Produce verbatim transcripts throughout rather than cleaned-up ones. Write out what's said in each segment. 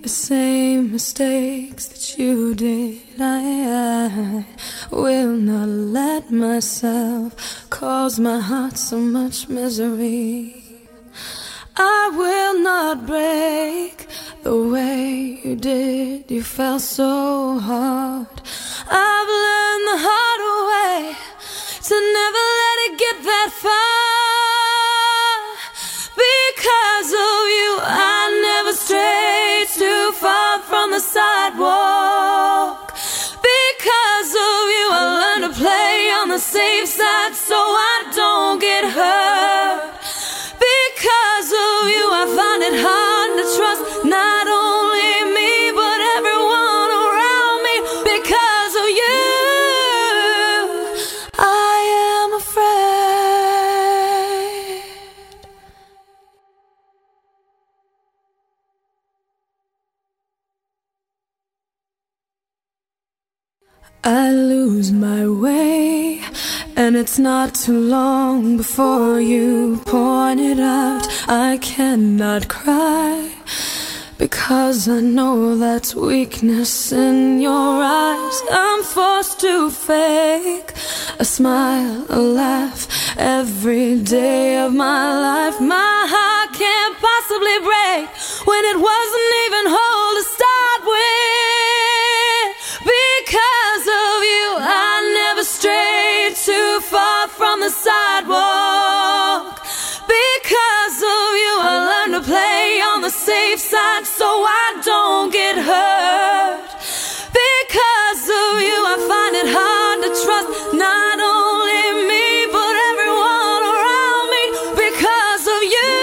the same mistakes that you did. I, I will not let myself cause my heart so much misery. I will not break the way you did. You fell so hard. I've learned the hard way to never let it get that far. Because of you, I never strayed too far from the sidewalk. Because of you, I learned to play on the safe side so I don't get hurt. Because of you, I find it hard to trust not only me but everyone around me. Because of you, I am afraid. I lose my way, and it's not too long before you point it out. I cannot cry, because I know that's weakness in your eyes. I'm forced to fake a smile, a laugh every day of my life. My heart can't possibly break when it wasn't even whole to start with. Because of you, I never strayed too far from the sidewalk. Because of you, I learned to play on the safe side so I don't get hurt. Because of you, I find it hard to trust not only me but everyone around me. Because of you,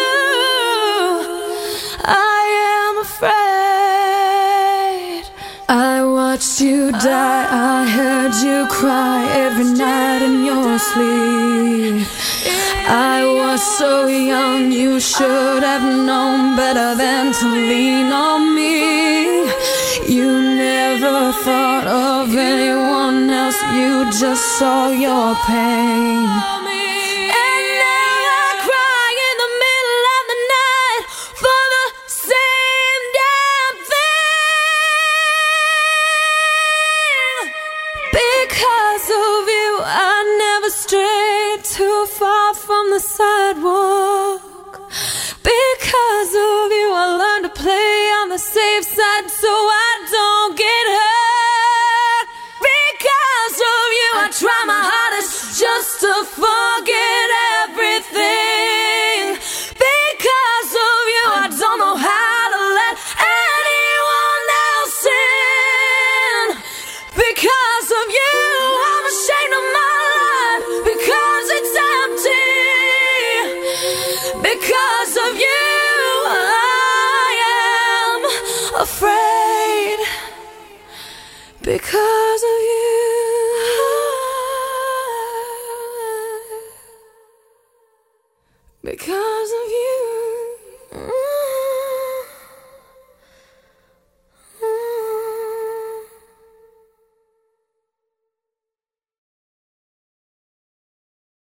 I am afraid. I watched you die, I heard you cry every night in your sleep. I was so young, you should have known better than to lean on me. You never thought of anyone else, you just saw your pain. And now I cry in the middle of the night for the same damn thing. Because of you, I never strayed too far from the sidewalk. Because of you, I learned to play on the safe side so I don't get hurt. Because of you, I try my hardest just to forget everything. Because of you, I don't know how to let anyone else in. Because of you, I'm ashamed of my life because it's empty. Because of you, I am afraid. Because of you, because of you.